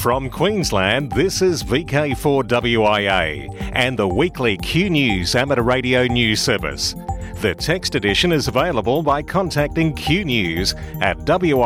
From Queensland, this is VK4WIA and the weekly Q News amateur radio news service. The text edition is available by contacting Q News at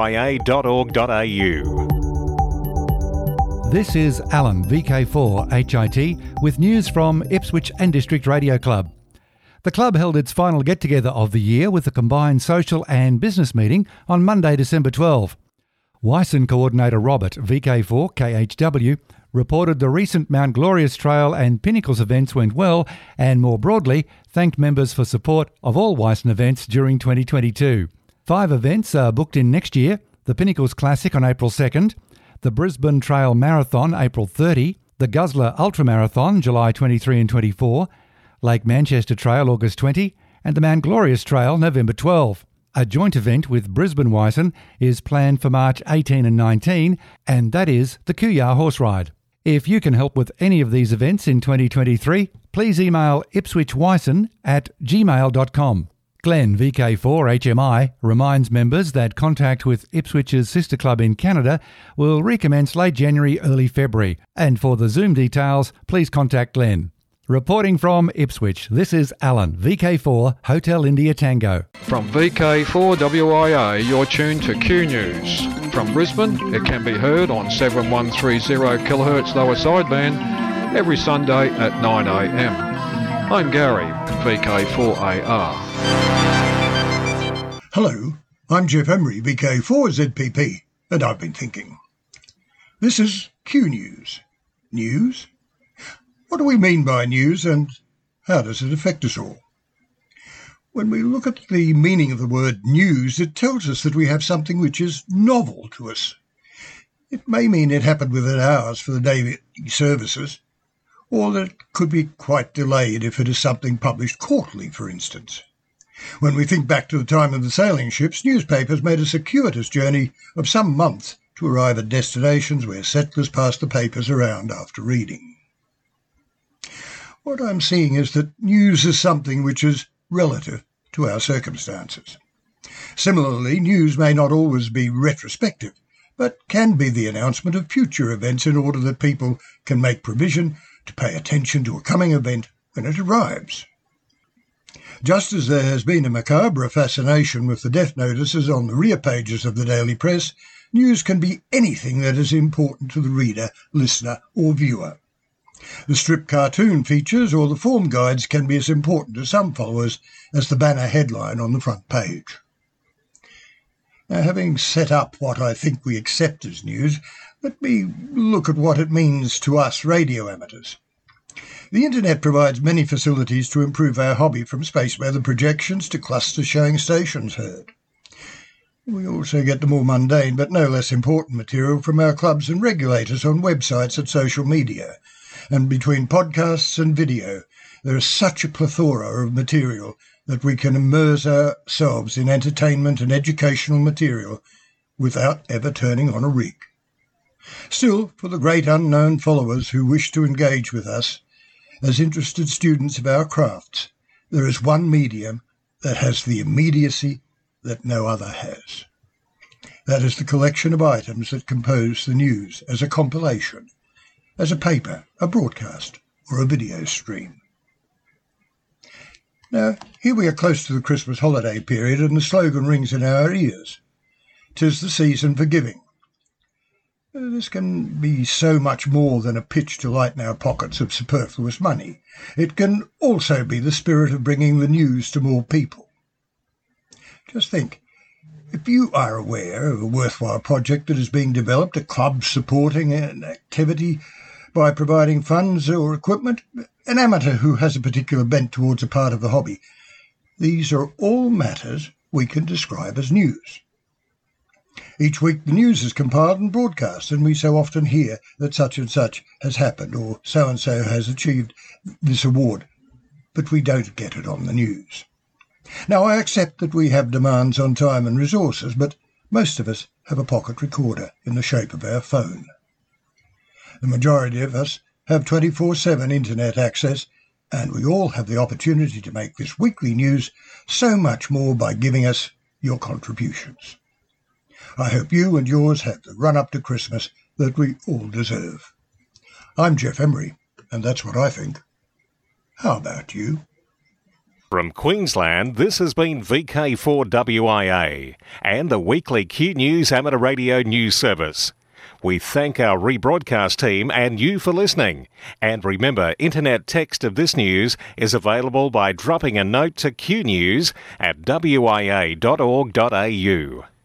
wia.org.au. This is Alan, VK4 HIT, with news from Ipswich and District Radio Club. The club held its final get-together of the year with a combined social and business meeting on Monday, December 12. Wyson coordinator Robert, VK4 KHW, reported the recent Mount Glorious Trail and Pinnacles events went well and, more broadly, thanked members for support of all Wyson events during 2022. 5 events are booked in next year: the Pinnacles Classic on April 2nd, the Brisbane Trail Marathon April 30, the Guzzler Ultramarathon July 23 and 24, Lake Manchester Trail August 20, and the Mount Glorious Trail November 12. A joint event with Brisbane Wyson is planned for March 18 and 19, and that is the Kooyar Horse Ride. If you can help with any of these events in 2023, please email ipswichwyson@gmail.com. Glenn, VK4HMI, reminds members that contact with Ipswich's sister club in Canada will recommence late January, early February, and for the Zoom details, please contact Glenn. Reporting from Ipswich, this is Alan, VK4 Hotel India Tango. From VK4WIA, you're tuned to Q News. From Brisbane, it can be heard on 7130 kHz lower sideband every Sunday at 9 a.m. I'm Gary, VK4AR. Hello, I'm Jeff Emery, VK4ZPP, and I've been thinking. This is Q News. News? What do we mean by news, and how does it affect us all? When we look at the meaning of the word news, it tells us that we have something which is novel to us. It may mean it happened within hours for the daily services, or that it could be quite delayed if it is something published quarterly, for instance. When we think back to the time of the sailing ships, newspapers made a circuitous journey of some months to arrive at destinations where settlers passed the papers around after reading. What I'm seeing is that news is something which is relative to our circumstances. Similarly, news may not always be retrospective, but can be the announcement of future events in order that people can make provision to pay attention to a coming event when it arrives. Just as there has been a macabre fascination with the death notices on the rear pages of the daily press, news can be anything that is important to the reader, listener or viewer. The strip cartoon features or the form guides can be as important to some followers as the banner headline on the front page. Now, having set up what I think we accept as news, let me look at what it means to us radio amateurs. The internet provides many facilities to improve our hobby, from space weather projections to clusters showing stations heard. We also get the more mundane but no less important material from our clubs and regulators on websites and social media. And between podcasts and video, there is such a plethora of material that we can immerse ourselves in entertainment and educational material without ever turning on a rig. Still, for the great unknown followers who wish to engage with us as interested students of our crafts, there is one medium that has the immediacy that no other has. That is the collection of items that compose the news as a compilation, as a paper, a broadcast, or a video stream. Now, here we are close to the Christmas holiday period, and the slogan rings in our ears. 'Tis the season for giving. This can be so much more than a pitch to lighten our pockets of superfluous money. It can also be the spirit of bringing the news to more people. Just think, if you are aware of a worthwhile project that is being developed, a club supporting an activity by providing funds or equipment, an amateur who has a particular bent towards a part of the hobby, these are all matters we can describe as news. Each week the news is compiled and broadcast, and we so often hear that such and such has happened, or so and so has achieved this award, but we don't get it on the news. Now, I accept that we have demands on time and resources, but most of us have a pocket recorder in the shape of our phone. The majority of us have 24/7 internet access, and we all have the opportunity to make this weekly news so much more by giving us your contributions. I hope you and yours have the run-up to Christmas that we all deserve. I'm Jeff Emery, and that's what I think. How about you? From Queensland, this has been VK4WIA and the weekly Q News Amateur Radio News Service. We thank our rebroadcast team and you for listening. And remember, internet text of this news is available by dropping a note to Q News at wia.org.au.